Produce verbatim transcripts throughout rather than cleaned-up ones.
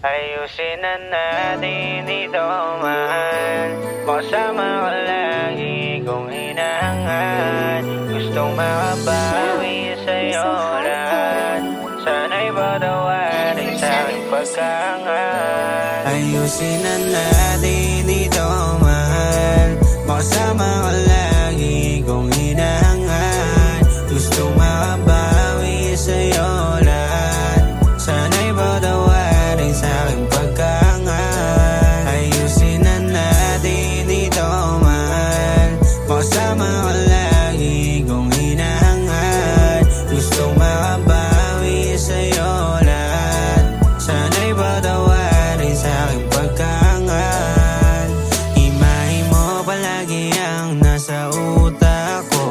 Ayusin na natin ito, mahal. Kasama ka lagi kong hinahangad. Gustong makabawi sa'yo lahat. Sana'y patawarin sa'king pagkaangat. Ayusin na natin ito, mahal. Kasama ka lagi kong hinahangad. Gustong makabawi sa'yo lahat. Sana'y patawarin sa'king pagkaangat. Ayusin na natin ito, mahal. Kasama ka lagi kong hinahangad. Gustong makabawi sa'yo lahat. Sana'y patawarin sa'king pagkaangat. Imahe mo palagi ang nasa utak ko.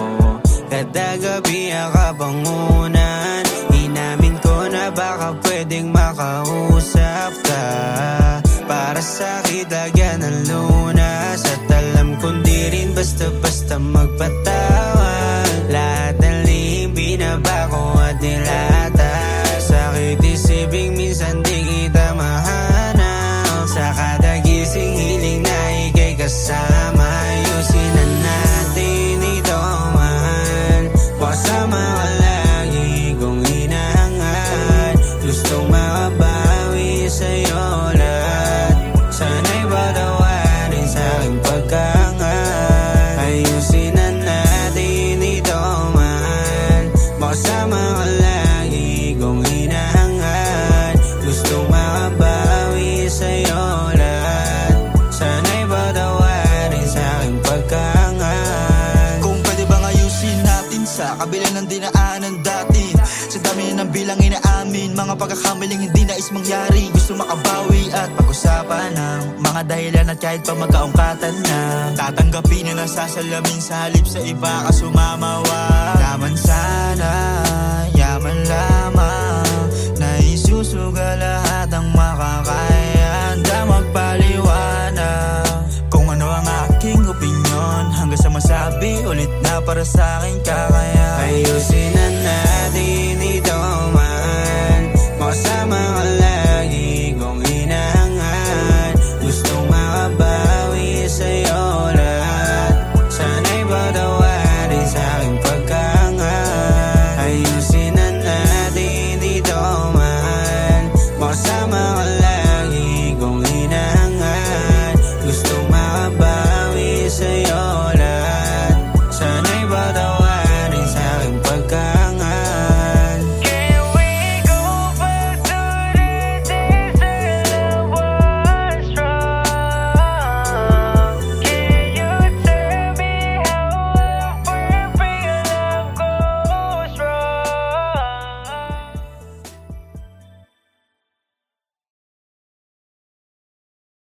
Kada gabi akabangunan. Inamin ko na baka pwedeng makausap ka. Para sa'kin lagyan ng lunas. At alam kong di rin basta-basta magpatawan. Lahat ng lihim binabako at nilata. Sakit isipin minsan di kita mahanap. Sa kada gising hiling na ika'y kasama. Ayusin na natin ito, mahal. Kasama ka lagi kong hinahangad. Gustong makabawi sa'yo lahat. Sana'y patawarin sa'king pagkaangat. Ayusin na natin ito, mahal. Kasama ka lagi kong hinahangad. Gustong makabawi sa'yo lahat. Sana'y patawarin sa'king pagkaangat. Kung pwede bang ayusin natin sa kabila ng dinaanan dati. Sa dami ng bilang inaamin, mga pagkakamaling hindi nais mangyari. Gusto makabawi at pag-usapan ng mga dahilan at kahit pa magkaungkatan na. Tatanggapin na nasasalamin sa halip sa iba ka sumamawa. Yaman sana, yaman lamang, na isusuga lahat ang makakaya. Handa magpaliwanag kung ano ang aking opinyon, hanggang sa masabi ulit na para sa akin kakaya. Ayusin